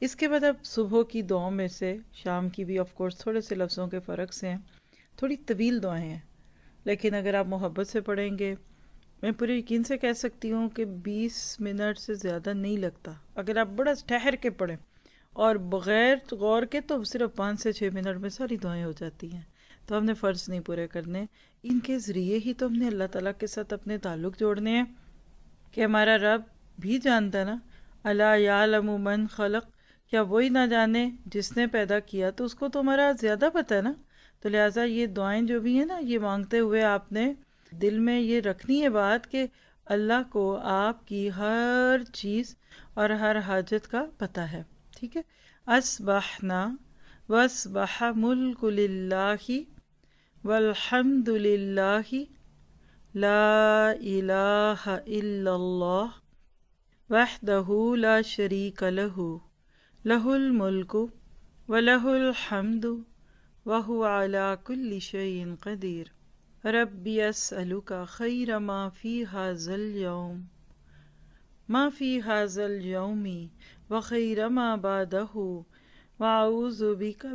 اس کے بعد اب صبح کی دعاؤں میں سے، شام کی بھی آف کورس تھوڑے سے لفظوں کے فرق سے ہیں، تھوڑی طویل دعائیں ہیں، لیکن اگر آپ محبت سے پڑھیں گے، میں پورے یقین سے کہہ سکتی ہوں کہ 20 منٹ سے زیادہ نہیں لگتا اگر آپ بڑا ٹھہر کے پڑھیں، اور بغیر غور کے تو صرف 5 سے 6 منٹ میں ساری دعائیں ہو جاتی ہیں۔ تو ہم نے فرض نہیں پورے کرنے، ان کے ذریعے ہی تو ہم نے اللہ تعالیٰ کے ساتھ اپنے تعلق جوڑنے ہیں، کہ ہمارا رب بھی جانتا ہے نا، الا یعلم من خلق، کیا وہی نہ جانے جس نے پیدا کیا، تو اس کو تو ہمارا زیادہ پتہ ہے نا۔ تو لہٰذا یہ دعائیں جو بھی ہیں نا، یہ مانگتے ہوئے آپ نے دل میں یہ رکھنی ہے بات کہ اللہ کو آپ کی ہر چیز اور ہر حاجت کا پتہ ہے، ٹھیک ہے۔ اصبحنا واصبح ملک للہ والحمد للہ لا الہ الا اللہ وحدہ لا شریک لہ لہ الملک ولہ الحمد وہو علی کل شیء قدیر۔ ربی اسألک خیر ما فی ھذا اليوم وخیر ما بعدہ واعوذ بک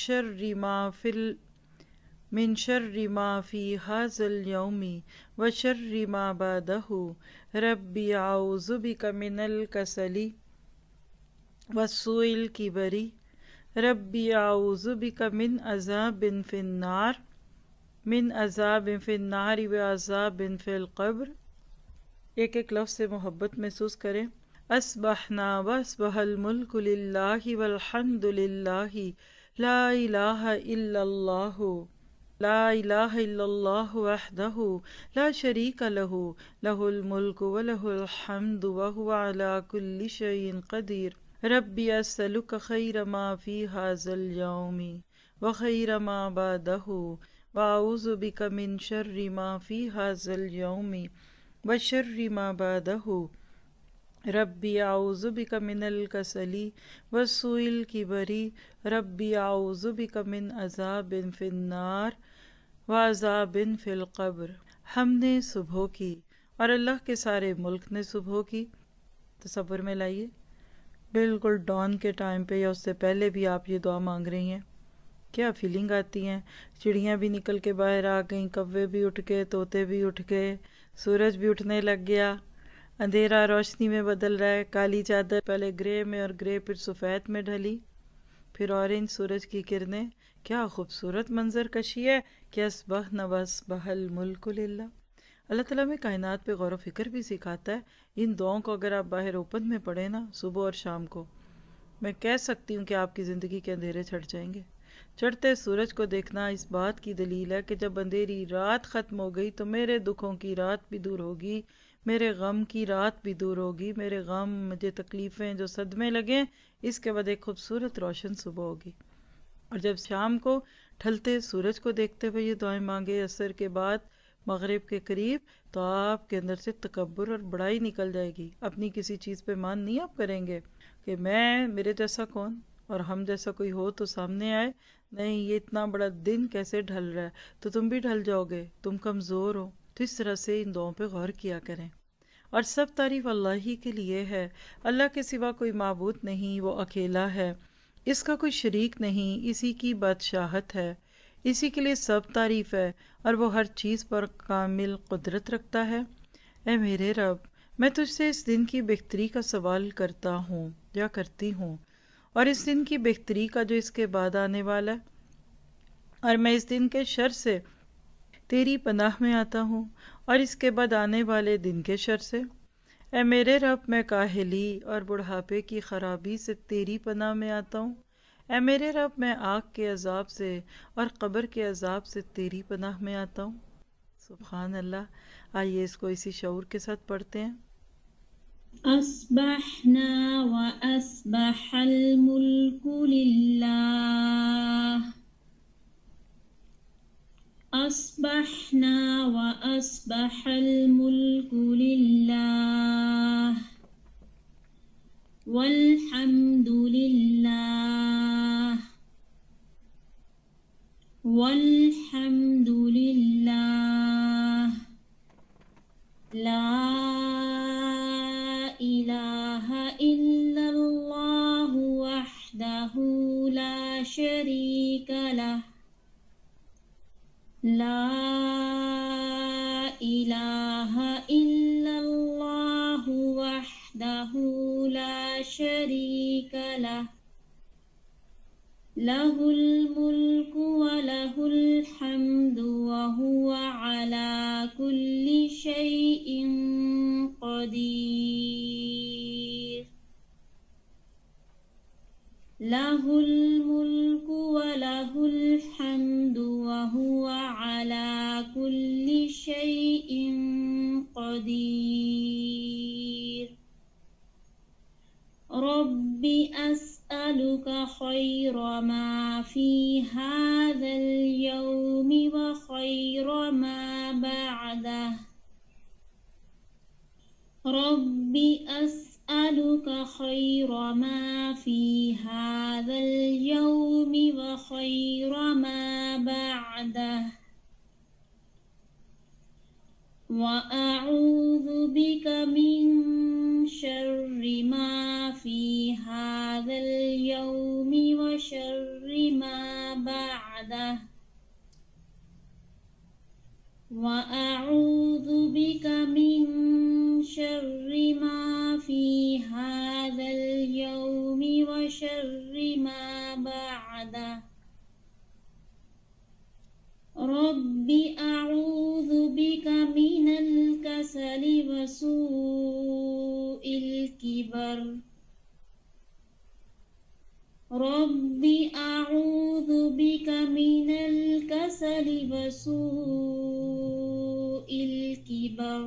من شر ما فی ھذا اليوم وشر ما بعدہ۔ ربی اعوذ بک من الکسل وسوء الکبر۔ ربی اعوذ بک من عذاب فی النار وعذاب فی القبر۔ ایک ایک لفظ سے محبت محسوس کریں۔ اصبحنا واصبح الملک للہ والحمد للہ لا الہ الا اللہ وحدہ لا شریک لہ لہ الملک ولہ الحمد وہو علی کل شیء قدیر۔ ربی اسألک خیر ما فی ھذا اليوم وخیر ما بعدہ واعوذ بک من شر ما فی ھذا اليوم وشر ما بعدہ۔ ربی اعوذ بک من الکسل وسوء الکبر۔ ربی اعوذ بک من عذاب فی النار وعذاب فی القبر۔ ہم نے صبح کی اور اللہ کے سارے ملک نے صبح کی، تصور میں لائیے بالکل ڈان کے ٹائم پہ یا اس سے پہلے بھی آپ یہ دعا مانگ رہی ہیں، کیا فیلنگ آتی ہیں؟ چڑیاں بھی نکل کے باہر آ گئیں، کوے بھی اٹھ گئے، طوطے بھی اٹھ گئے، سورج بھی اٹھنے لگ گیا، اندھیرا روشنی میں بدل رہا ہے، کالی چادر پہلے گرے میں اور گرے پھر سفید میں ڈھلی، پھر اورنج سورج کی کرنیں، کیا خوبصورت منظر کشی ہے کہ اصبحنا واصبح الملک للہ۔ اللہ تعالیٰ میں کائنات پہ غور و فکر بھی سکھاتا ہے۔ ان دعاؤں کو اگر آپ باہر اوپن میں پڑھیں نا صبح اور شام کو، میں کہہ سکتی ہوں کہ آپ کی زندگی کے اندھیرے چھٹ جائیں گے۔ چڑھتے سورج کو دیکھنا اس بات کی دلیل ہے کہ جب اندھیری رات ختم ہو گئی تو میرے دکھوں کی رات بھی دور ہوگی، میرے غم کی رات بھی دور ہوگی، میرے غم، مجھے تکلیفیں جو صدمے لگیں، اس کے بعد ایک خوبصورت روشن صبح ہوگی۔ اور جب شام کو ڈھلتے سورج کو دیکھتے ہوئے یہ دعائیں مانگے عصر کے بعد مغرب کے قریب، تو آپ کے اندر سے تکبر اور بڑائی نکل جائے گی، اپنی کسی چیز پہ مان نہیں آپ کریں گے کہ میرے جیسا کون اور ہم جیسا کوئی ہو تو سامنے آئے، نہیں یہ اتنا بڑا دن کیسے ڈھل رہا ہے، تو تم بھی ڈھل جاؤ گے، تم کمزور ہو۔ تو اس طرح سے ان دعاؤں پہ غور کیا کریں۔ اور سب تعریف اللہ ہی کے لیے ہے، اللہ کے سوا کوئی معبود نہیں، وہ اکیلا ہے، اس کا کوئی شریک نہیں، اسی کی بادشاہت ہے، اسی کے لیے سب تعریف ہے، اور وہ ہر چیز پر کامل قدرت رکھتا ہے۔ اے میرے رب، میں تجھ سے اس دن کی بہتری کا سوال کرتا ہوں یا کرتی ہوں، اور اس دن کی بہتری کا جو اس کے بعد آنے والا ہے، اور میں اس دن کے شر سے تیری پناہ میں آتا ہوں، اور اس کے بعد آنے والے دن کے شر سے۔ اے میرے رب، میں کاہلی اور بڑھاپے کی خرابی سے تیری پناہ میں آتا ہوں۔ اے میرے رب، میں آگ کے عذاب سے اور قبر کے عذاب سے تیری پناہ میں آتا ہوں۔ سبحان اللہ۔ آئیے اس کو اسی شعور کے ساتھ پڑھتے ہیں۔ اصبحنا واصبح الملک للہ، اصبحنا واصبح الملک للہ والحمد للہ والحمد للہ لا الہ الا اللہ شريك له لا إله إلا الله وحده لا شريك له له الملك وله الحمد وهو على كل شيء قدير له الملك وله الحمد وهو على كل شيء قدير رب أسألك خير ما في هذا اليوم وخير ما بعده رب أسألك خير ما في هذا اليوم وخير ما بعده وأعوذ بك من شر ما في هذا اليوم وشر ما بعده وأعوذ بك من شر ما في هذا اليوم وشر ما بعده رب أعوذ بك من الكسل وسوء الكبر رب أعوذ بك من الكسل وسوء الكبر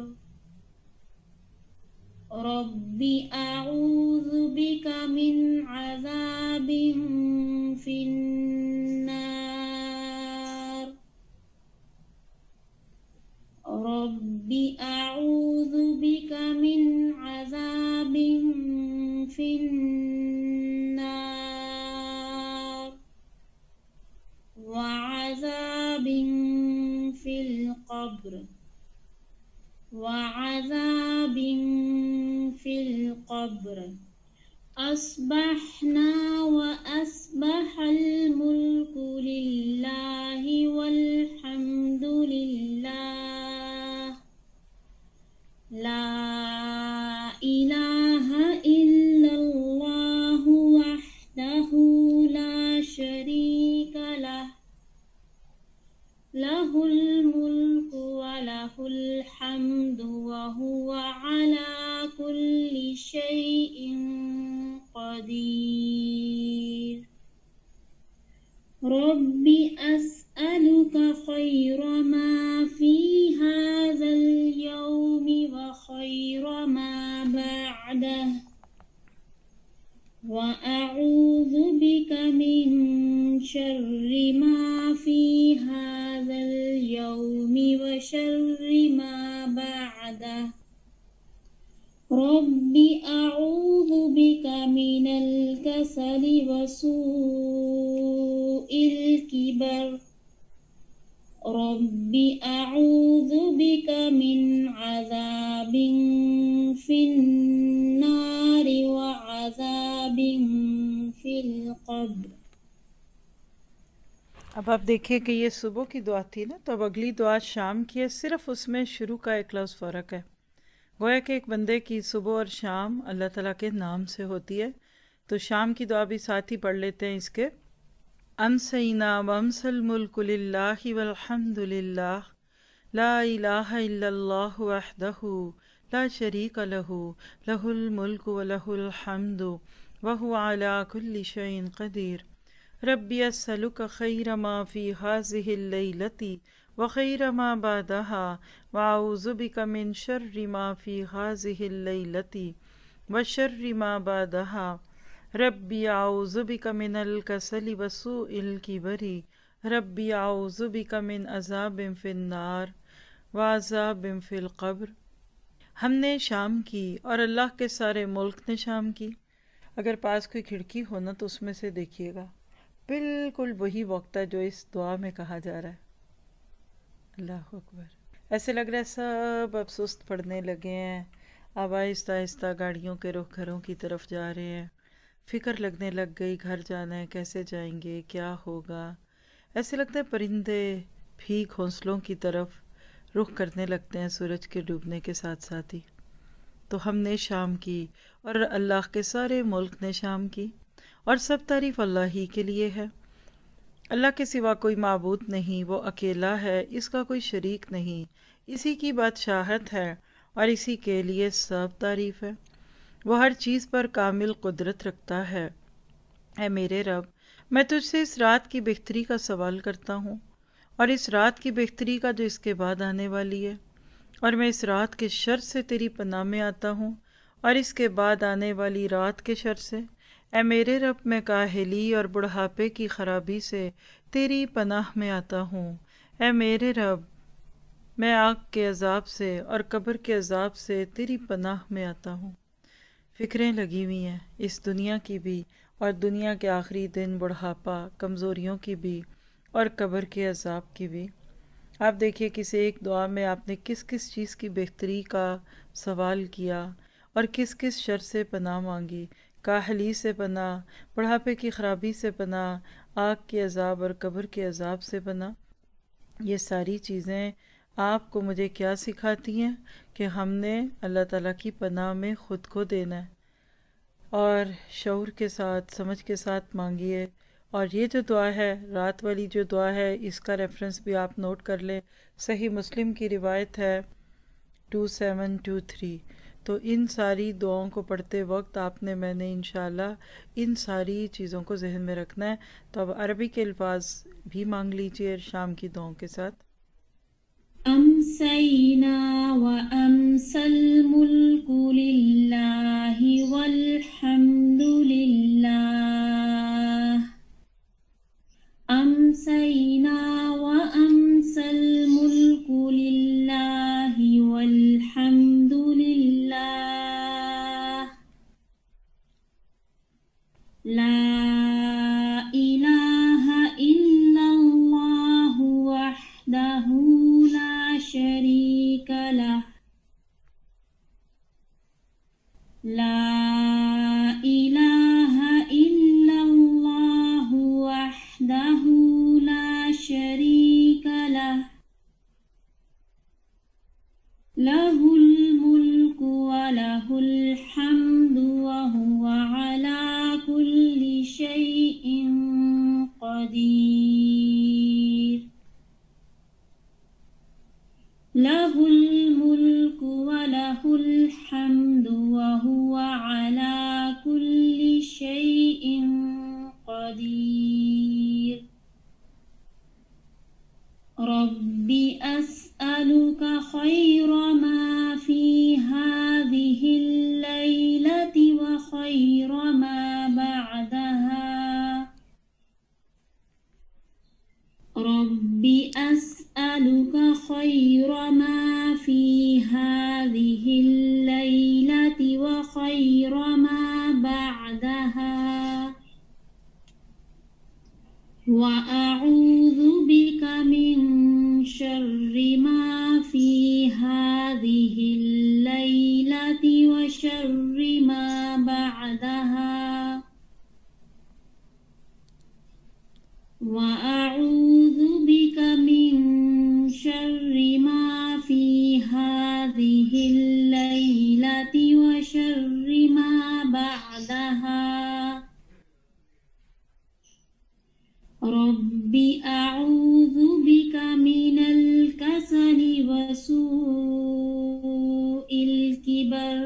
رب أعوذ بك من عذاب في النار رب أعوذ بك من عذاب في النار وعذاب في القبر وعذاب في القبر أصبحنا وأصبح الملك لله والحمد لله لا إله إلا الله وحده لا شريك له له الملك وله الحمد وهو على كل شيء قدير رب أسألك خير ما في هذا اليوم وخير ما بعده وأعوذ بك من شر ما في هذا اليوم وشر ما بعده رب أعوذ بك من الكسل وسوء الكبر رب أعوذ بك من عذاب في النار وعذاب في القبر اب آپ دیکھیں کہ یہ صبح کی دعا تھی نا، تو اب اگلی دعا شام کی ہے، صرف اس میں شروع کا ایک لفظ فرق ہے. گویا کہ ایک بندے کی صبح اور شام اللہ تعالیٰ کے نام سے ہوتی ہے. تو شام کی دعا بھی ساتھ ہی پڑھ لیتے ہیں اس کے. امسینا وامسی الملک للہ والحمد للہ لا الہ الا اللہ وحدہ لا شریک لہ لہ الملک ولہ الحمد وہو علی کل شیء قدیر. ربی اسألک خیر ما فی ہذہ اللیلۃ وخیر ما بعدہا واعوذ بک من شر ما فی ہذہ اللیلۃ وشر ما بعدہا. ربی اعوذ بک من الکسل وسوء الکبر ربی اعوذ بک من عذاب فی النار وعذاب فی القبر. ہم نے شام کی اور اللہ کے سارے ملک نے شام کی. اگر پاس کوئی کھڑکی ہو نا تو اس میں سے دیکھیے گا، بالکل وہی وقت ہے جو اس دعا میں کہا جا رہا ہے. اللہ اکبر. ایسے لگ رہا ہے سب اب سست پڑنے لگے ہیں، اب آہستہ آہستہ گاڑیوں کے رخ گھروں کی طرف جا رہے ہیں. فکر لگنے لگ گئی گھر جانا ہے، کیسے جائیں گے، کیا ہوگا. ایسے لگتا ہے پرندے بھی گھونسلوں کی طرف رخ کرنے لگتے ہیں سورج کے ڈوبنے کے ساتھ ساتھ ہی. تو ہم نے شام کی اور اللہ کے سارے ملک نے شام کی، اور سب تعریف اللہ ہی کے لیے ہے. اللہ کے سوا کوئی معبود نہیں، وہ اکیلا ہے، اس کا کوئی شریک نہیں، اسی کی بادشاہت ہے اور اسی کے لیے سب تعریف ہے. وہ ہر چیز پر کامل قدرت رکھتا ہے. اے میرے رب، میں تجھ سے اس رات کی بہتری کا سوال کرتا ہوں، اور اس رات کی بہتری کا جو اس کے بعد آنے والی ہے، اور میں اس رات کے شر سے تیری پناہ میں آتا ہوں، اور اس کے بعد آنے والی رات کے شر سے. اے میرے رب، میں کاہلی اور بڑھاپے کی خرابی سے تیری پناہ میں آتا ہوں. اے میرے رب، میں آگ کے عذاب سے اور قبر کے عذاب سے تیری پناہ میں آتا ہوں. فکریں لگی ہوئی ہیں اس دنیا کی بھی، اور دنیا کے آخری دن، بڑھاپا، کمزوریوں کی بھی، اور قبر کے عذاب کی بھی. آپ دیکھیے کسی ایک دعا میں آپ نے کس کس چیز کی بہتری کا سوال کیا اور کس کس شر سے پناہ مانگی. کاہلی سے پناہ، بڑھاپے کی خرابی سے پناہ، آگ کے عذاب اور قبر کے عذاب سے پناہ. یہ ساری چیزیں آپ کو مجھے کیا سکھاتی ہیں؟ کہ ہم نے اللہ تعالیٰ کی پناہ میں خود کو دینا ہے، اور شعور کے ساتھ، سمجھ کے ساتھ مانگیے. اور یہ جو دعا ہے، رات والی جو دعا ہے، اس کا ریفرنس بھی آپ نوٹ کر لیں. صحیح مسلم کی روایت ہے 2723. تو ان ساری دعاؤں کو پڑھتے وقت میں نے انشاءاللہ ان ساری چیزوں کو ذہن میں رکھنا ہے. تو اب عربی کے الفاظ بھی مانگ لیجئے شام کی دعاؤں کے ساتھ. أمسينا وأمسى الملك لله والحمد لله. أمسينا وأمسى الملك لله والحمد لله. لا إله إلا الله وحده لا شريك له. لا إله إلا الله وحده لا شريك له. له الملك وله الحمد وهو على كل شيء قدير. له الملك وله الحمد وهو على كل شيء قدير. رب أسألك خير ما في هذه الليلة وخير ما بعدها. رب أسألك خير ما في هذه الليلة وخير ما بعدها. وأعوذ بك من شر ما في هذه الليلة وشر ما بعدها. وأعوذ بك من شر ما في هذه الليلة وشر ما بعدها. رب أعوذ بك من الكسل وسوء الكبر.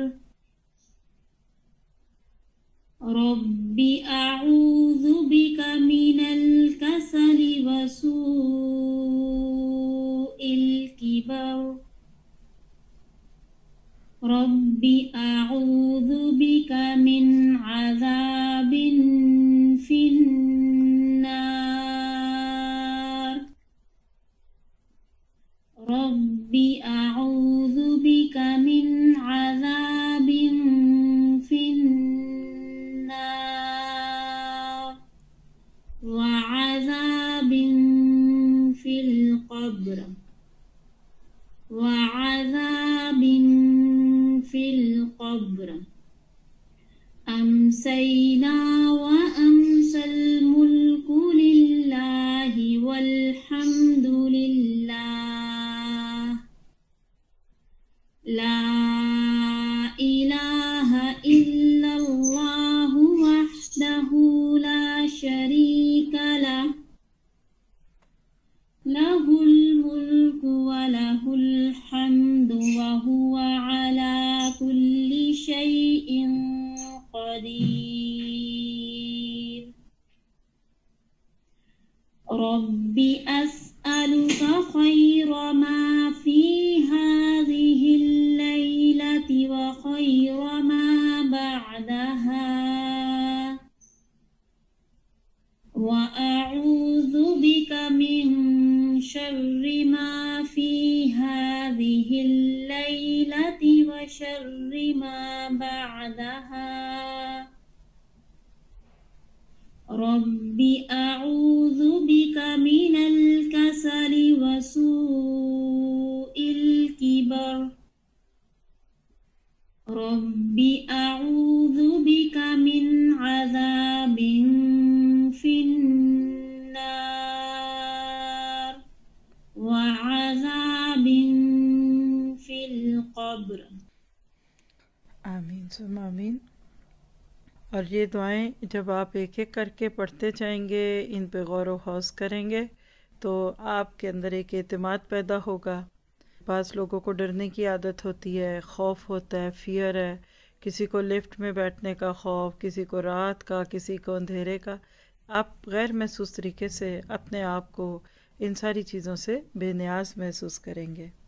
رب أعوذ بك من الكسل وسوء الكبر. رب أعوذ بك من عذاب في النار. رب أعوذ بك من عذاب في النار وعذاب في القبر. وعذاب في القبر. أمسينا شريك له له الملك وله الحمد وهو على كل شيء قدير رب أسألك خير ما في هذه الليلة وخير ما بعدها وأعوذ بك من شر ما في هذه الليلة وشر ما بعدها رب أعوذ بك من الكسل وسوء الكبر رب أعوذ بك من عذاب في النار وعذاب في القبر آمین ثم آمین۔ اور یہ دعائیں جب آپ ایک ایک کر کے پڑھتے جائیں گے، ان پہ غور و خوض کریں گے تو آپ کے اندر ایک اعتماد پیدا ہوگا۔ بعض لوگوں کو ڈرنے کی عادت ہوتی ہے، خوف ہوتا ہے، فیئر ہے، کسی کو لفٹ میں بیٹھنے کا خوف، کسی کو رات کا، کسی کو اندھیرے کا۔ آپ غیر محسوس طریقے سے اپنے آپ کو ان ساری چیزوں سے بے نیاز محسوس کریں گے۔